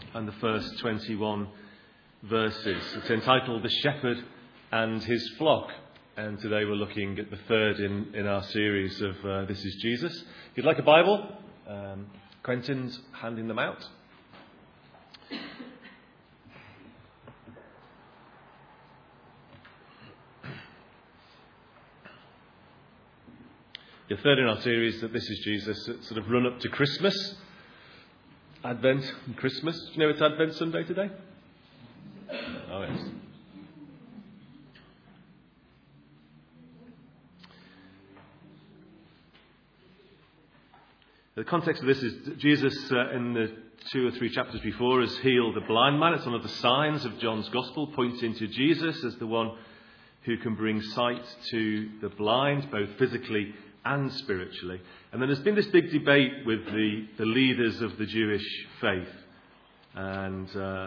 and the first 21 verses. It's entitled The Shepherd and His Flock, and today we're looking at the third in our series of This is Jesus. If you'd like a Bible, Quentin's handing them out. The third in our series that This is Jesus, it's sort of run up to Christmas, Advent and Christmas. Do you know it's Advent Sunday today? Oh, yes. The context of this is that Jesus, in the 2 or 3 chapters before, has healed a blind man. It's one of the signs of John's Gospel, pointing to Jesus as the one who can bring sight to the blind, both physically and spiritually. And then there's been this big debate with the leaders of the Jewish faith. And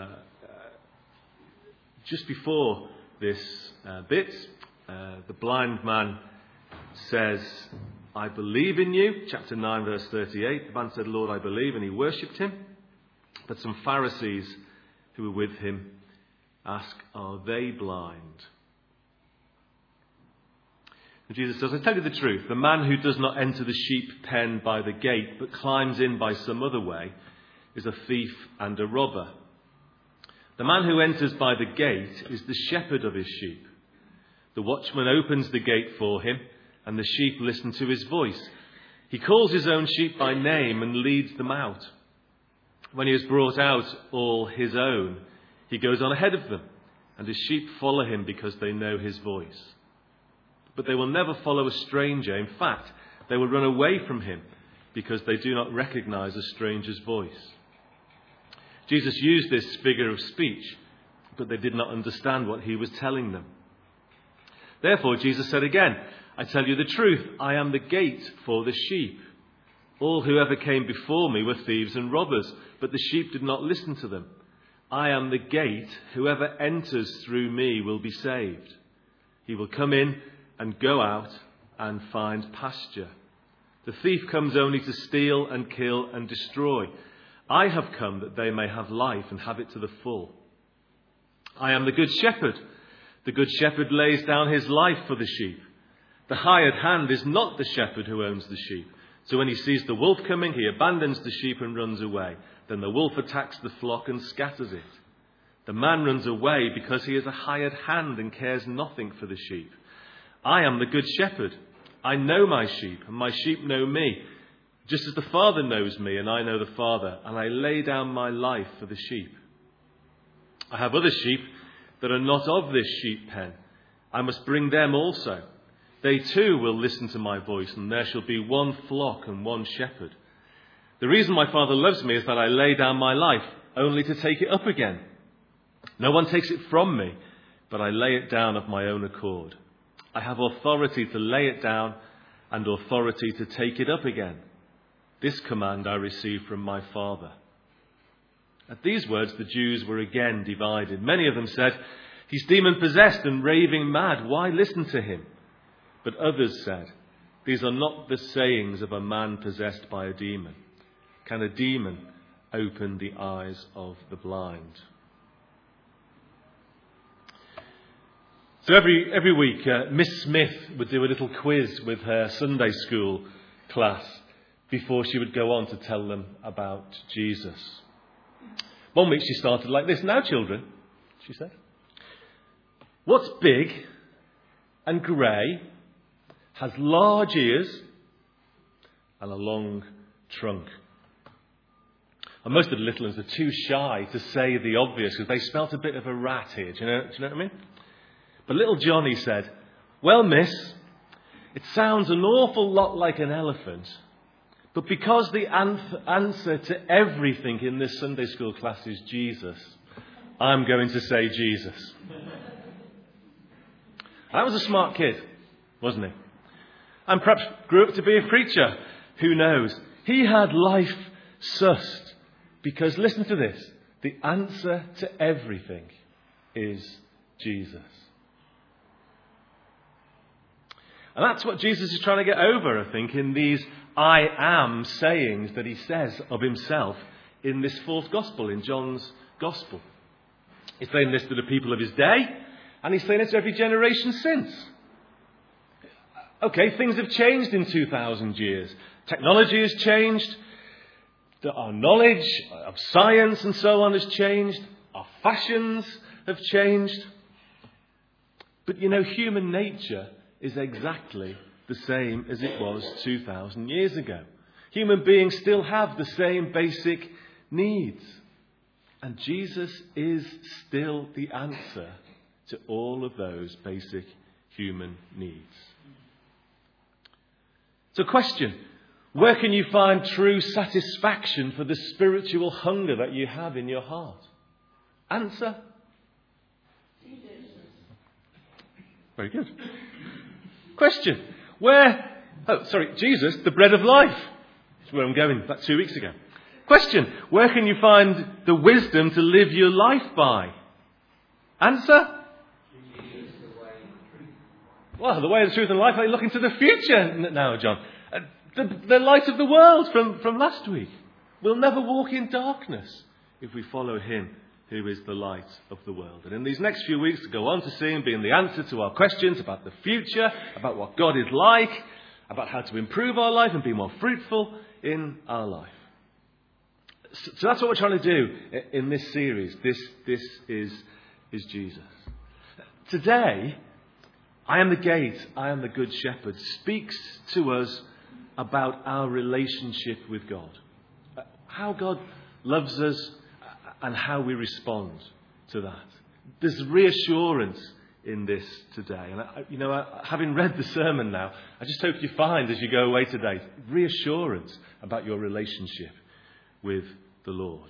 just before this bit, the blind man says, "I believe in you." Chapter 9, verse 38. The man said, "Lord, I believe," and he worshipped him. But some Pharisees who were with him ask, "Are they blind?" And Jesus says, "I tell you the truth, the man who does not enter the sheep pen by the gate, but climbs in by some other way, is a thief and a robber. The man who enters by the gate is the shepherd of his sheep. The watchman opens the gate for him, and the sheep listen to his voice. He calls his own sheep by name and leads them out. When he has brought out all his own, he goes on ahead of them, and his sheep follow him because they know his voice. But they will never follow a stranger. In fact, they will run away from him because they do not recognize a stranger's voice." Jesus used this figure of speech, but they did not understand what he was telling them. Therefore, Jesus said again, "I tell you the truth, I am the gate for the sheep. All who ever came before me were thieves and robbers, but the sheep did not listen to them. I am the gate. Whoever enters through me will be saved. He will come in and go out and find pasture. The thief comes only to steal and kill and destroy. I have come that they may have life and have it to the full. I am the good shepherd. The good shepherd lays down his life for the sheep. The hired hand is not the shepherd who owns the sheep. So when he sees the wolf coming, he abandons the sheep and runs away. Then the wolf attacks the flock and scatters it. The man runs away because he is a hired hand and cares nothing for the sheep. I am the good shepherd. I know my sheep, and my sheep know me, just as the Father knows me, and I know the Father, and I lay down my life for the sheep. I have other sheep that are not of this sheep pen. I must bring them also. They too will listen to my voice, and there shall be one flock and one shepherd. The reason my Father loves me is that I lay down my life, only to take it up again. No one takes it from me, but I lay it down of my own accord. I have authority to lay it down and authority to take it up again. This command I received from my Father." At these words, the Jews were again divided. Many of them said, "He's demon-possessed and raving mad. Why listen to him?" But others said, "These are not the sayings of a man possessed by a demon. Can a demon open the eyes of the blind?" So every week, Miss Smith would do a little quiz with her Sunday school class before she would go on to tell them about Jesus. One week she started like this. "Now, children," she said, "what's big and grey, has large ears and a long trunk?" And most of the little ones are too shy to say the obvious because they smelt a bit of a rat here. Do you know what I mean? But little Johnny said, "Well, miss, it sounds an awful lot like an elephant, but because the answer to everything in this Sunday school class is Jesus, I'm going to say Jesus." That was a smart kid, wasn't he? And perhaps grew up to be a preacher. Who knows? He had life sussed because, listen to this, the answer to everything is Jesus. And that's what Jesus is trying to get over, I think, in these I am sayings that he says of himself in this fourth gospel, in John's gospel. He's saying this to the people of his day, and he's saying it to every generation since. Okay, things have changed in 2,000 years. Technology has changed. Our knowledge of science and so on has changed. Our fashions have changed. But human nature is exactly the same as it was 2,000 years ago. Human beings still have the same basic needs. And Jesus is still the answer to all of those basic human needs. So question, where can you find true satisfaction for the spiritual hunger that you have in your heart? Answer. Very good. Question, Jesus, the bread of life. That's where I'm going, about 2 weeks ago. Question, where can you find the wisdom to live your life by? Answer. Well, the way of the truth and life, I look into the future now, John. The light of the world from last week. We'll never walk in darkness if we follow him who is the light of the world. And in these next few weeks, we'll go on to see him being the answer to our questions about the future, about what God is like, about how to improve our life and be more fruitful in our life. So that's what we're trying to do in this series. This is Jesus. Today, I am the gate, I am the good shepherd, speaks to us about our relationship with God. How God loves us and how we respond to that. There's reassurance in this today. And, having read the sermon now, I just hope you find as you go away today, reassurance about your relationship with the Lord.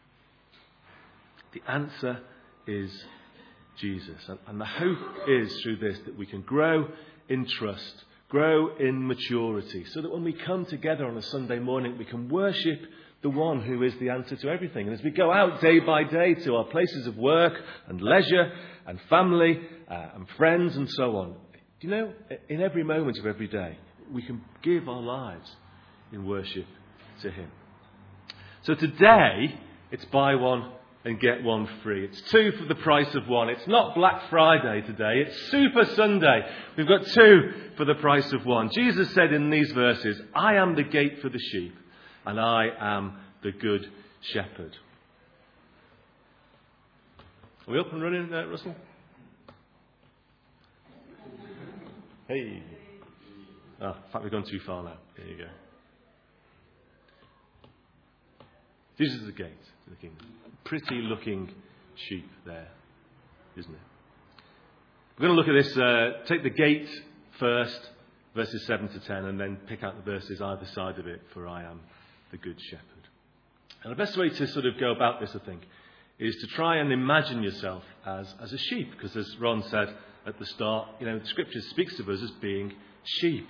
The answer is Jesus. And the hope is through this that we can grow in trust, grow in maturity, so that when we come together on a Sunday morning, we can worship the one who is the answer to everything. And as we go out day by day to our places of work and leisure and family and friends and so on, in every moment of every day, we can give our lives in worship to him. So today, it's buy one and get one free. It's 2 for the price of 1. It's not Black Friday today. It's Super Sunday. We've got 2 for the price of 1. Jesus said in these verses, I am the gate for the sheep, and I am the good shepherd. Are we up and running, Russell? Hey. In fact, we've gone too far now. There you go. Jesus is the gate to the kingdom. Pretty looking sheep there, isn't it? We're going to look at this, take the gate first, verses 7 to 10, and then pick out the verses either side of it, for I am the good shepherd. And the best way to sort of go about this, I think, is to try and imagine yourself as a sheep, because as Ron said at the start, the Scripture speaks of us as being sheep.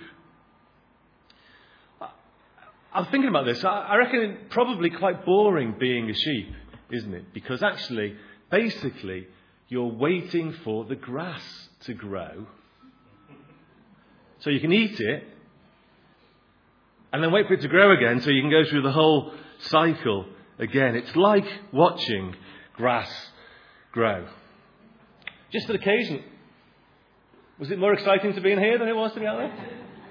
I'm thinking about this. I reckon it's probably quite boring being a sheep, isn't it? Because actually, basically, you're waiting for the grass to grow so you can eat it and then wait for it to grow again so you can go through the whole cycle again. It's like watching grass grow. Just an occasion. Was it more exciting to be in here than it was to be out there?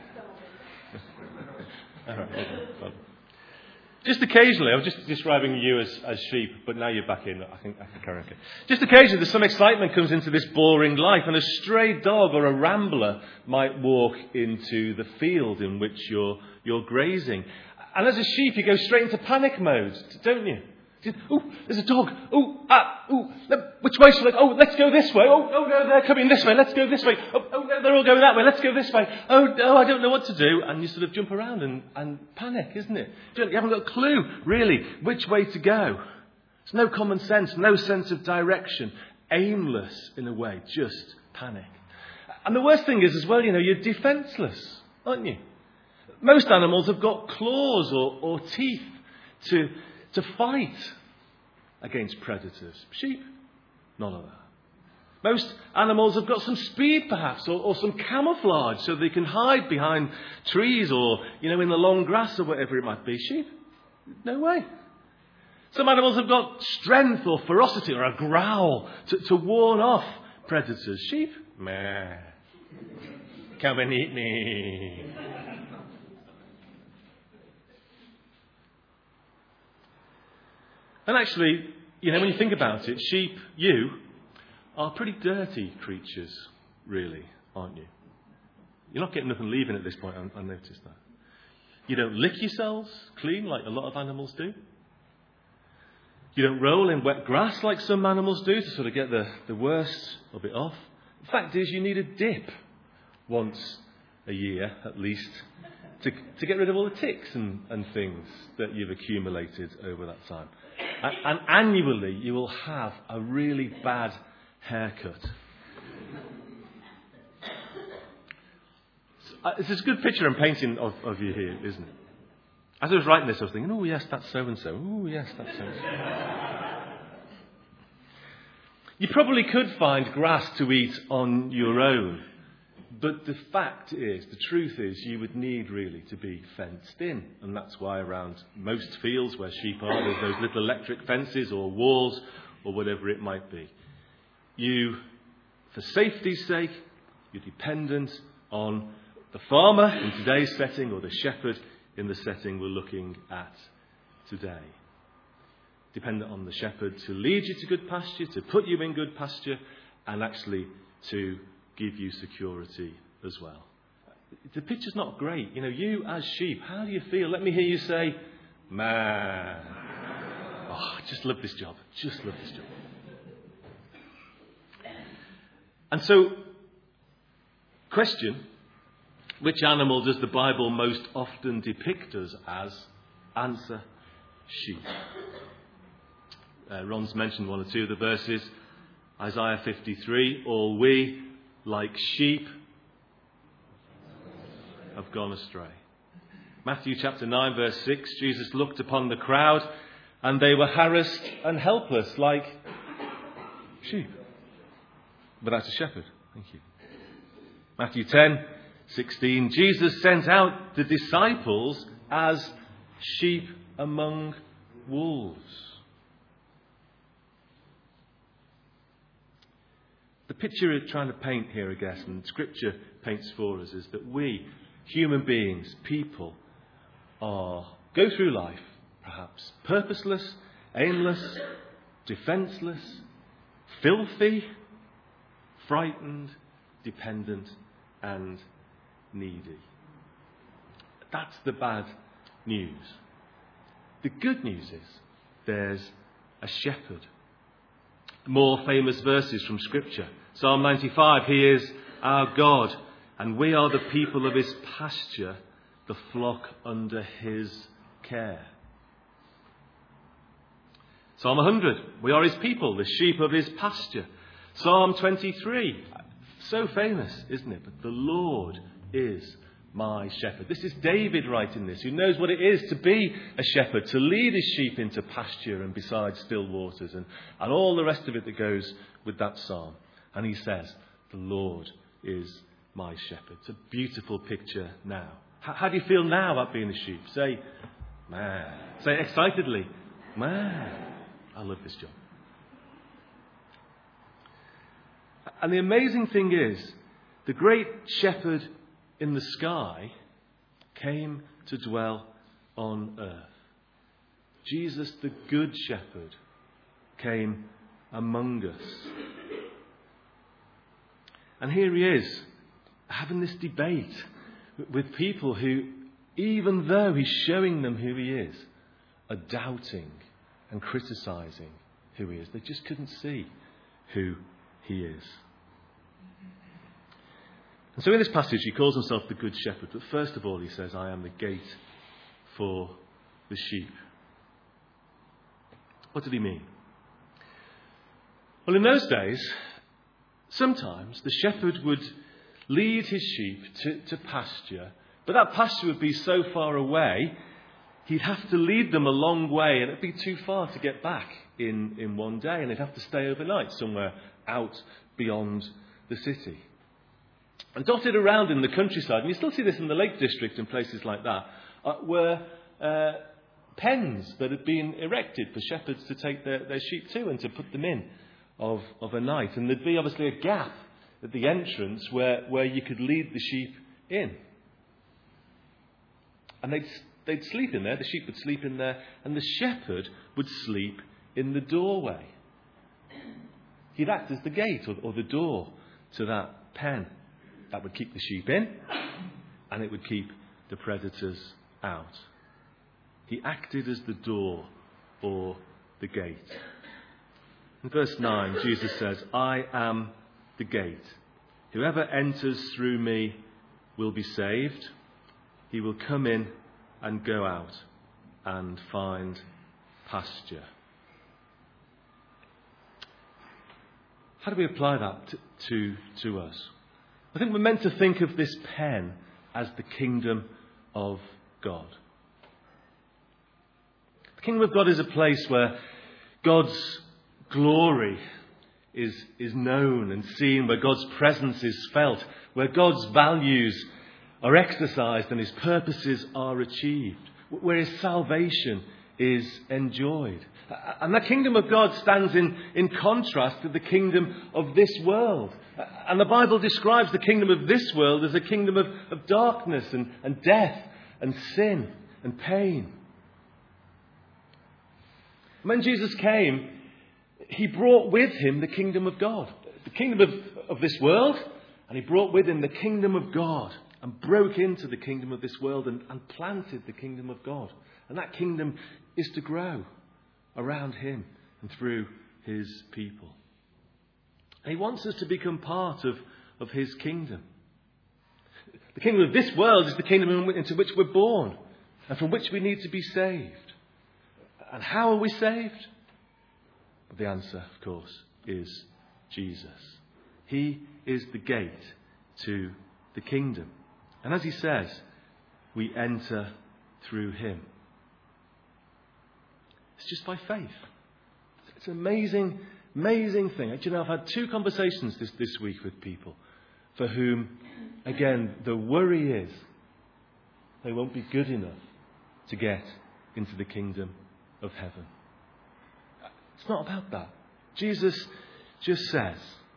All right, okay. Well, just occasionally, I was just describing you as sheep, but now you're back in. I think I can carry on. Just occasionally, there's some excitement comes into this boring life, and a stray dog or a rambler might walk into the field in which you're grazing. And as a sheep, you go straight into panic mode, don't you? Oh, there's a dog. Which way shall I go? Oh, let's go this way. Oh, no, they're coming this way. Let's go this way. Oh, no, they're all going that way. Let's go this way. Oh, no, I don't know what to do. And you sort of jump around and panic, isn't it? You haven't got a clue, really, which way to go. There's no common sense, no sense of direction. Aimless, in a way, just panic. And the worst thing is, as well, you're defenceless, aren't you? Most animals have got claws or teeth to fight against predators. Sheep, none of that. Most animals have got some speed, perhaps, or some camouflage so they can hide behind trees or, in the long grass or whatever it might be. Sheep, no way. Some animals have got strength or ferocity or a growl to warn off predators. Sheep, meh, come and eat me. And actually, when you think about it, sheep, you, are pretty dirty creatures, really, aren't you? You're not getting nothing leaving at this point, I noticed that. You don't lick yourselves clean like a lot of animals do. You don't roll in wet grass like some animals do to sort of get the worst of it off. The fact is, you need a dip once a year, at least, to get rid of all the ticks and things that you've accumulated over that time. And annually, you will have a really bad haircut. It's a good picture and painting of you here, isn't it? As I was writing this, I was thinking, oh, yes, that's so-and-so. Oh, yes, that's so-and-so. You probably could find grass to eat on your own. But the truth is, you would need really to be fenced in. And that's why around most fields where sheep are, there's those little electric fences or walls or whatever it might be. You, for safety's sake, you're dependent on the farmer in today's setting or the shepherd in the setting we're looking at today. Dependent on the shepherd to lead you to good pasture, to put you in good pasture, and actually to give you security as well. The picture's not great. You as sheep, how do you feel? Let me hear you say, man. Oh, I just love this job. Just love this job. And so, question, which animal does the Bible most often depict us as? Answer, sheep. Ron's mentioned one or two of the verses. Isaiah 53, all we, like sheep, have gone astray. Matthew chapter 9, verse 6, Jesus looked upon the crowd, and they were harassed and helpless like sheep, without a shepherd. Thank you. Matthew 10, 16, Jesus sent out the disciples as sheep among wolves. The picture you're trying to paint here, I guess, and Scripture paints for us, is that we, human beings, people, go through life, perhaps purposeless, aimless, defenceless, filthy, frightened, dependent, and needy. That's the bad news. The good news is there's a shepherd. More famous verses from Scripture. Psalm 95, He is our God, and we are the people of His pasture, the flock under His care. Psalm 100, we are His people, the sheep of His pasture. Psalm 23, so famous, isn't it? But the Lord is my shepherd. This is David writing this, who knows what it is to be a shepherd, to lead his sheep into pasture and beside still waters, and all the rest of it that goes with that psalm. And he says, the Lord is my shepherd. It's a beautiful picture now. How do you feel now about being a sheep? Say, man. Say excitedly, man. I love this job. And the amazing thing is, the great shepherd in the sky came to dwell on earth. Jesus, the good shepherd, came among us. And here he is, having this debate with people who, even though he's showing them who he is, are doubting and criticising who he is. They just couldn't see who he is. And so in this passage, he calls himself the Good Shepherd. But first of all, he says, I am the gate for the sheep. What did he mean? Well, in those days, sometimes the shepherd would lead his sheep to pasture. But that pasture would be so far away, he'd have to lead them a long way. And it'd be too far to get back in one day. And they'd have to stay overnight somewhere out beyond the city. And dotted around in the countryside, and you still see this in the Lake District and places like that, were pens that had been erected for shepherds to take their sheep to and to put them in of a night. And there'd be obviously a gap at the entrance where you could lead the sheep in. And they'd sleep in there, the sheep would sleep in there, and the shepherd would sleep in the doorway. He'd act as the gate or the door to that pen. That would keep the sheep in, and it would keep the predators out. He acted as the door or the gate. In verse 9, Jesus says, I am the gate. Whoever enters through me will be saved. He will come in and go out and find pasture. How do we apply that to us? I think we're meant to think of this pen as the kingdom of God. The kingdom of God is a place where God's glory is known and seen, where God's presence is felt, where God's values are exercised and his purposes are achieved, where his salvation is enjoyed. And that kingdom of God stands in contrast to the kingdom of this world. And the Bible describes the kingdom of this world as a kingdom of darkness and death and sin and pain. When Jesus came, he brought with him the kingdom of God, the kingdom of this world, and he brought with him the kingdom of God and broke into the kingdom of this world and planted the kingdom of God. And that kingdom is to grow around him and through his people. And he wants us to become part of his kingdom. The kingdom of this world is the kingdom into which we're born and from which we need to be saved. And how are we saved? The answer, of course, is Jesus. He is the gate to the kingdom. And as he says, we enter through him. It's just by faith. It's an amazing, amazing thing. You know, I've had 2 conversations this week with people for whom, again, the worry is they won't be good enough to get into the kingdom of heaven. It's not about that. Jesus just says,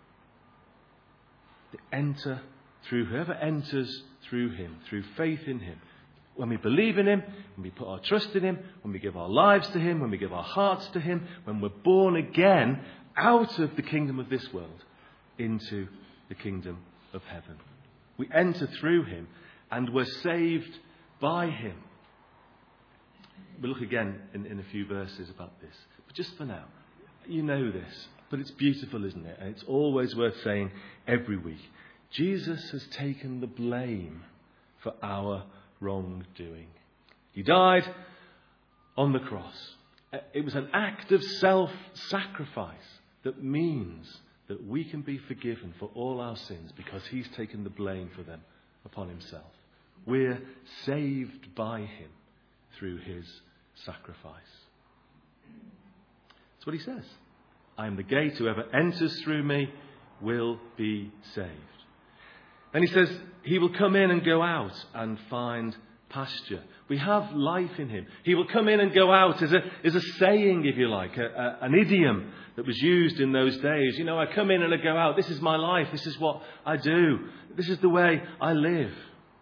enter through whoever enters through him, through faith in him. When we believe in him, when we put our trust in him, when we give our lives to him, when we give our hearts to him, when we're born again out of the kingdom of this world into the kingdom of heaven. We enter through him and we're saved by him. We'll look again in a few verses about this. But just for now, you know this, but it's beautiful, isn't it? And it's always worth saying every week. Jesus has taken the blame for our wrongdoing. He died on the cross. It was an act of self-sacrifice that means that we can be forgiven for all our sins because he's taken the blame for them upon himself. We're saved by him through his sacrifice. That's what he says. I am the gate. Whoever enters through me will be saved. And he says he will come in and go out and find pasture. We have life in him. He will come in and go out is a saying, if you like, an idiom that was used in those days. You know, I come in and I go out. This is my life. This is what I do. This is the way I live.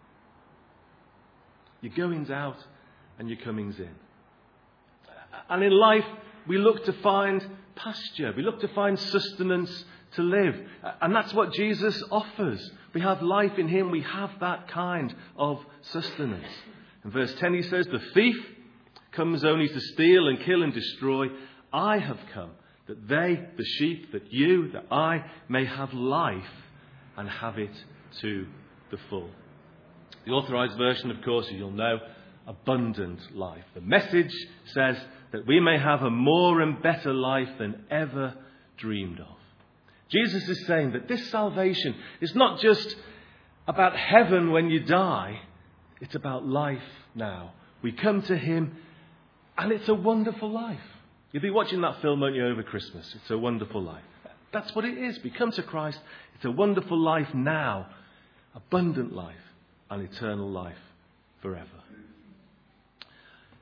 Your goings out and your comings in. And in life, we look to find pasture. We look to find sustenance to live. And that's what Jesus offers. We have life in him. We have that kind of sustenance. In verse 10 he says, the thief comes only to steal and kill and destroy. I have come that they, the sheep, that you, that I may have life and have it to the full. The Authorized Version, of course, as you'll know, abundant life. The Message says that we may have a more and better life than ever dreamed of. Jesus is saying that this salvation is not just about heaven when you die. It's about life now. We come to him and it's a wonderful life. You'll be watching that film, won't you, over Christmas? It's a wonderful life. That's what it is. We come to Christ. It's a wonderful life now. Abundant life and eternal life forever.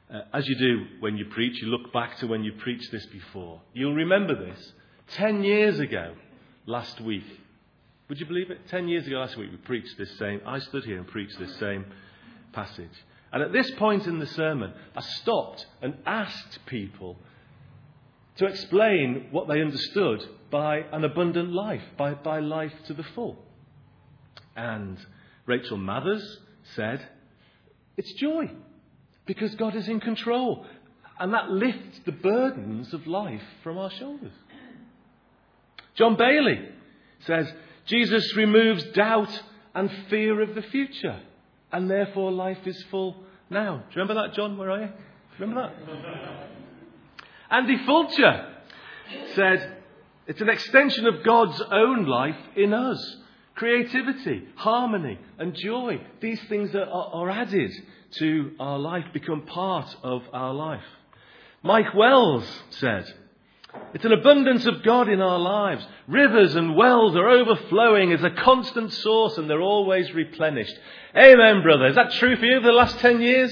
As you do when you preach, you look back to when you preached this before. You'll remember this. 10 years ago, last week. Would you believe it? 10 years ago last week, I stood here and preached this same passage. And at this point in the sermon, I stopped and asked people to explain what they understood by an abundant life, by life to the full. And Rachel Mathers said, it's joy, because God is in control. And that lifts the burdens of life from our shoulders. John Bailey says, Jesus removes doubt and fear of the future, and therefore life is full now. Do you remember that, John? Where are you? Remember that? Andy Fulcher said, it's an extension of God's own life in us. Creativity, harmony and joy. These things are added to our life, become part of our life. Mike Wells said, it's an abundance of God in our lives. Rivers and wells are overflowing as a constant source, and they're always replenished. Amen, brother. Is that true for you the last 10 years?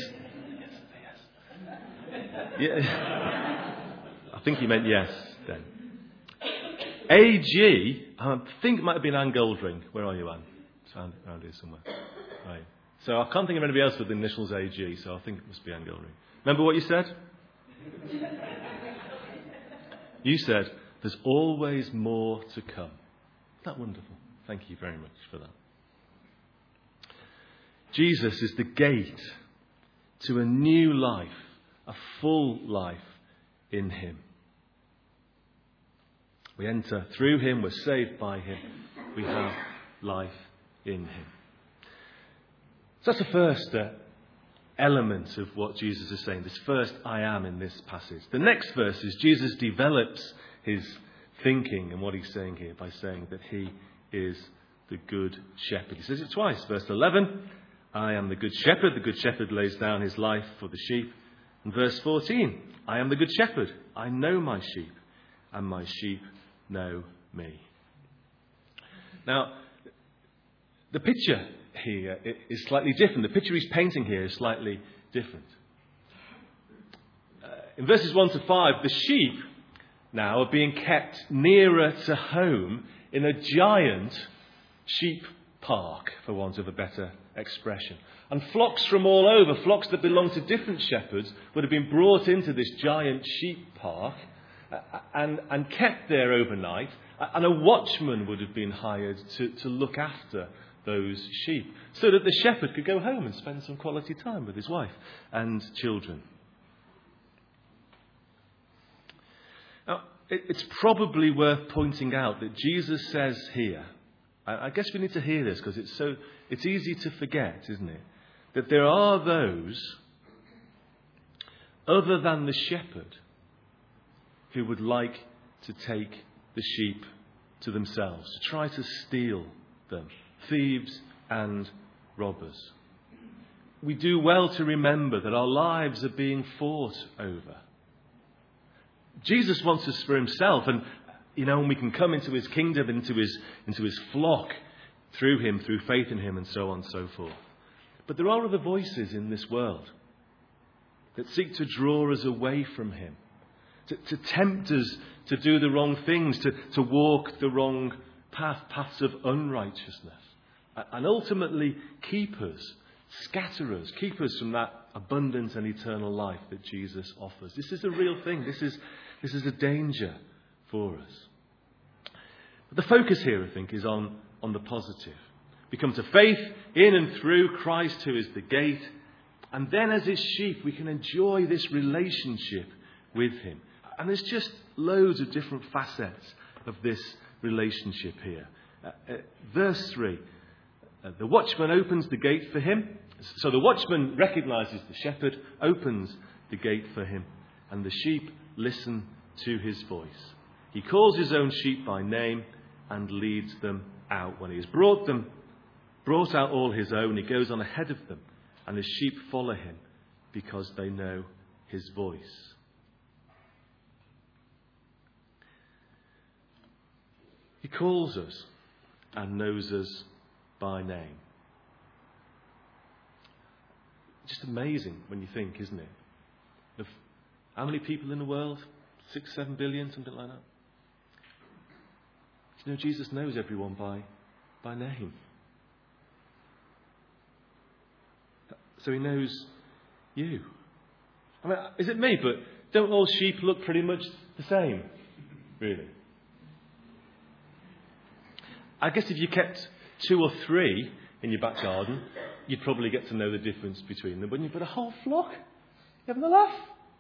Yes. Yeah. I think he meant yes then. AG, I think it might have been Anne Goldring. Where are you, Anne? It's around here somewhere. Right. So I can't think of anybody else with the initials AG, so I think it must be Anne Goldring. Remember what you said? You said, there's always more to come. Isn't that wonderful? Thank you very much for that. Jesus is the gate to a new life, a full life in him. We enter through him, we're saved by him, we have life in him. So that's the first element of what Jesus is saying, this first I am in this passage. The next verse is Jesus develops his thinking and what he's saying here by saying that he is the good shepherd. He says it twice. Verse 11, I am the good shepherd lays down his life for the sheep. And verse 14, I am the good shepherd, I know my sheep, and my sheep know me. Now, the picture here is slightly different. The picture he's painting here is slightly different. In verses 1 to 5, the sheep now are being kept nearer to home in a giant sheep park, for want of a better expression. And flocks from all over, flocks that belong to different shepherds, would have been brought into this giant sheep park and kept there overnight. And a watchman would have been hired to look after those sheep, so that the shepherd could go home and spend some quality time with his wife and children. Now, it's probably worth pointing out that Jesus says here, I guess we need to hear this because it's easy to forget, isn't it? That there are those other than the shepherd who would like to take the sheep to themselves, to try to steal them. Thieves and robbers. We do well to remember that our lives are being fought over. Jesus wants us for himself, and we can come into his kingdom, into his flock through him, through faith in him, and so on and so forth. But there are other voices in this world that seek to draw us away from him, to tempt us to do the wrong things, to walk the wrong paths of unrighteousness. And ultimately keep us, scatter us, keep us from that abundant and eternal life that Jesus offers. This is a real thing. This is a danger for us. But the focus here, I think, is on the positive. We come to faith in and through Christ, who is the gate. And then as his sheep, we can enjoy this relationship with him. And there's just loads of different facets of this relationship here. Verse 3. The watchman opens the gate for him. So the watchman recognizes the shepherd, opens the gate for him, and the sheep listen to his voice. He calls his own sheep by name and leads them out. When he has brought out all his own, he goes on ahead of them, and the sheep follow him because they know his voice. He calls us and knows us by name. Just amazing when you think, isn't it? How many people in the world? 6, 7 billion, something like that. You know, Jesus knows everyone by name. So he knows you. I mean, is it me? But don't all sheep look pretty much the same? Really? I guess if you kept 2 or 3 in your back garden, you'd probably get to know the difference between them, wouldn't you? But a whole flock? You having a laugh?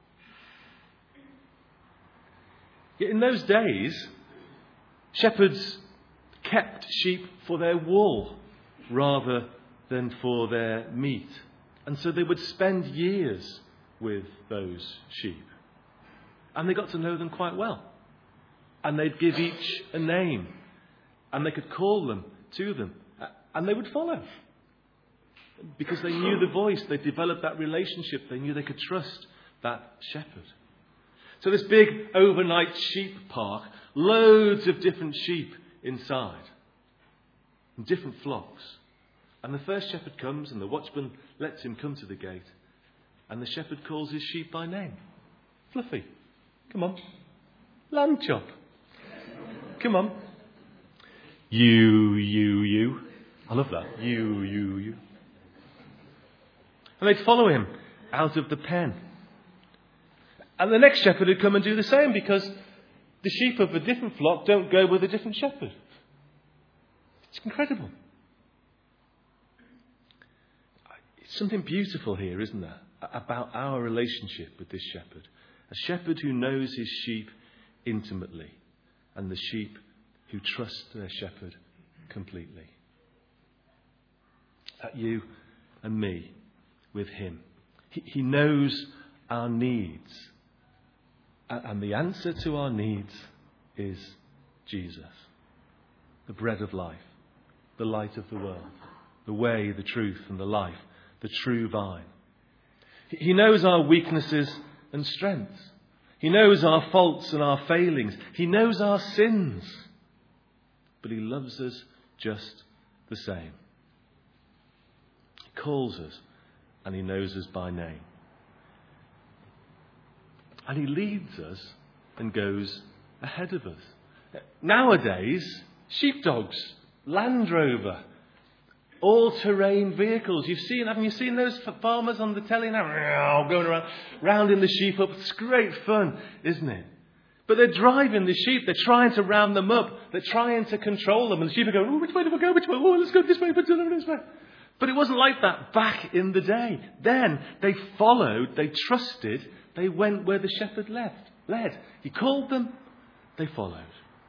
Yet in those days, shepherds kept sheep for their wool rather than for their meat. And so they would spend years with those sheep. And they got to know them quite well. And they'd give each a name. And they could call them to them. And they would follow. Because they knew the voice. They developed that relationship. They knew they could trust that shepherd. So this big overnight sheep park, loads of different sheep inside. In different flocks. And the first shepherd comes and the watchman lets him come to the gate. And the shepherd calls his sheep by name. Fluffy, come on. Lamb chop, come on. You. I love that. You. And they'd follow him out of the pen. And the next shepherd would come and do the same, because the sheep of a different flock don't go with a different shepherd. It's incredible. It's something beautiful here, isn't there, about our relationship with this shepherd. A shepherd who knows his sheep intimately, and the sheep who trust their shepherd completely. That you and me with him. He knows our needs. And the answer to our needs is Jesus. The bread of life. The light of the world. The way, the truth and the life. The true vine. He knows our weaknesses and strengths. He knows our faults and our failings. He knows our sins. But he loves us just the same. He calls us and he knows us by name. And he leads us and goes ahead of us. Nowadays, sheepdogs, Land Rover, all-terrain vehicles. Haven't you seen those farmers on the telly now? Going rounding the sheep up. It's great fun, isn't it? But they're driving the sheep. They're trying to round them up. They're trying to control them. And the sheep are going, oh, which way do we go? Which way? Oh, let's go this way, but this way. But it wasn't like that back in the day. Then they followed, they trusted, they went where the shepherd led. He called them, they followed.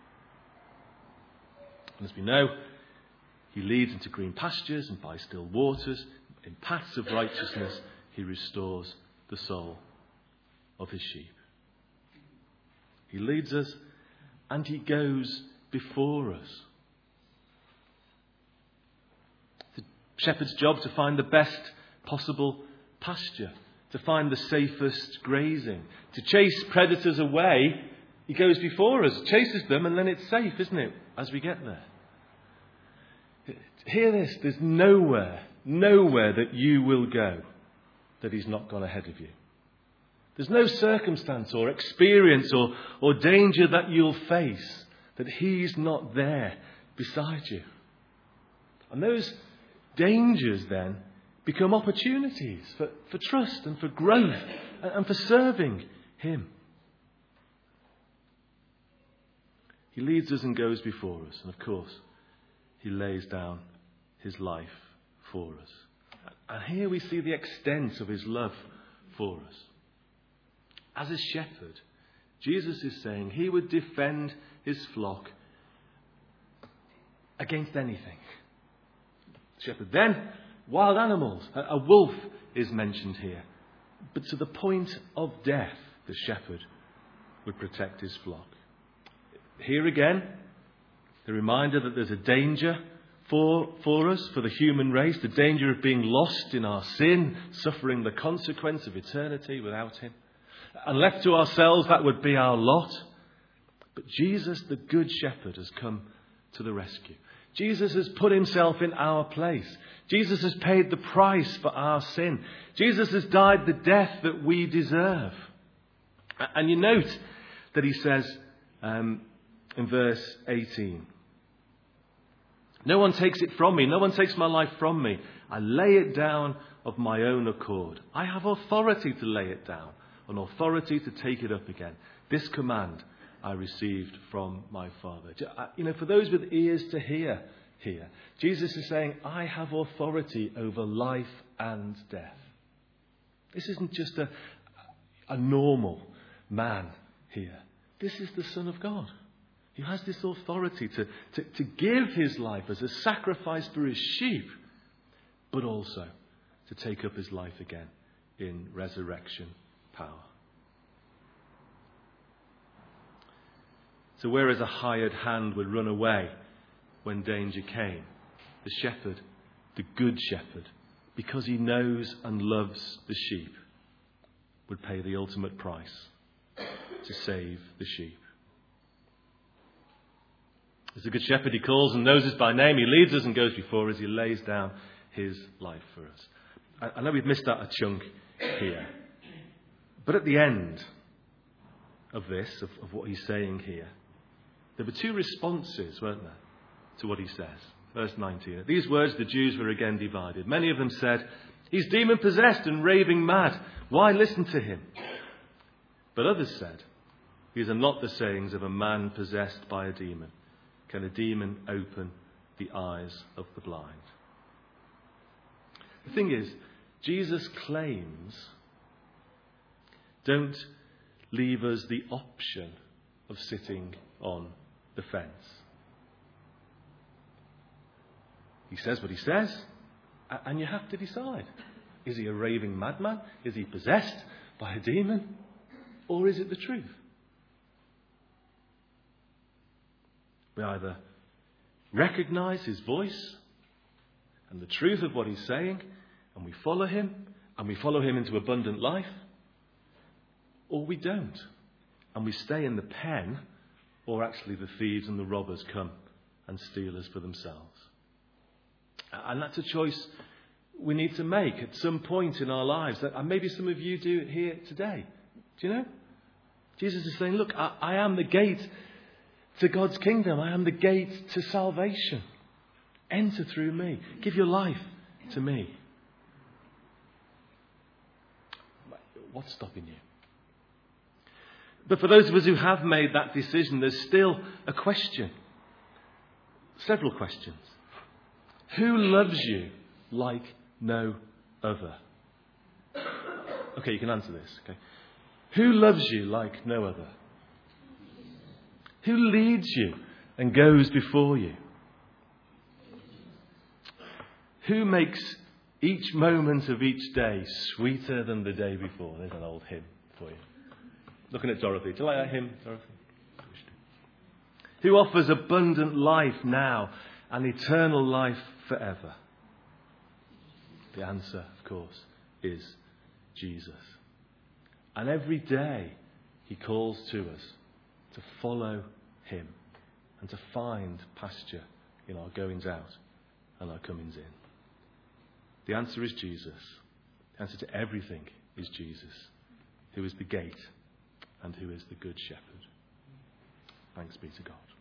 And as we know, he leads into green pastures and by still waters. In paths of righteousness, he restores the soul of his sheep. He leads us and he goes before us. It's the shepherd's job to find the best possible pasture, to find the safest grazing, to chase predators away. He goes before us, chases them, and then it's safe, isn't it, as we get there. Hear this, there's nowhere that you will go that he's not gone ahead of you. There's no circumstance or experience or danger that you'll face that he's not there beside you. And those dangers then become opportunities for trust and for growth and for serving him. He leads us and goes before us. And of course, he lays down his life for us. And here we see the extent of his love for us. As a shepherd, Jesus is saying he would defend his flock against anything. Shepherd. Then, wild animals. A wolf is mentioned here. But to the point of death, the shepherd would protect his flock. Here again, the reminder that there's a danger for us, for the human race, the danger of being lost in our sin, suffering the consequence of eternity without him. And left to ourselves, that would be our lot. But Jesus, the Good Shepherd, has come to the rescue. Jesus has put himself in our place. Jesus has paid the price for our sin. Jesus has died the death that we deserve. And you note that he says in verse 18, "No one takes it from me. No one takes my life from me. I lay it down of my own accord. I have authority to lay it down, and authority to take it up again. This command I received from my Father." For those with ears to hear here, Jesus is saying, I have authority over life and death. This isn't just a normal man here. This is the Son of God. He has this authority to give his life as a sacrifice for his sheep, but also to take up his life again in resurrection power. So whereas a hired hand would run away when danger came, the shepherd, the good shepherd, because he knows and loves the sheep, would pay the ultimate price to save the sheep. As the good shepherd, he calls and knows us by name. He leads us and goes before us. He lays down his life for us. I know we've missed out a chunk here. But at the end of this, of what he's saying here, there were two responses, weren't there, to what he says. Verse 19. At these words, the Jews were again divided. Many of them said, "He's demon-possessed and raving mad. Why listen to him?" But others said, "These are not the sayings of a man possessed by a demon. Can a demon open the eyes of the blind?" The thing is, Jesus' claims don't leave us the option of sitting on the fence. He says what he says, and you have to decide. Is he a raving madman? Is he possessed by a demon? Or is it the truth? We either recognize his voice and the truth of what he's saying, and we follow him into abundant life, or we don't, and we stay in the pen, or actually the thieves and the robbers come and steal us for themselves. And that's a choice we need to make at some point in our lives, and maybe some of you do it here today. Do you know? Jesus is saying, look, I am the gate to God's kingdom. I am the gate to salvation. Enter through me. Give your life to me. What's stopping you? But for those of us who have made that decision, there's still a question. Several questions. Who loves you like no other? Okay, you can answer this. Okay. Who loves you like no other? Who leads you and goes before you? Who makes each moment of each day sweeter than the day before? There's an old hymn for you. Looking at Dorothy. Do you like that hymn, Dorothy? Who offers abundant life now and eternal life forever? The answer, of course, is Jesus. And every day he calls to us to follow him and to find pasture in our goings out and our comings in. The answer is Jesus. The answer to everything is Jesus, who is the gate and who is the good shepherd. Thanks be to God.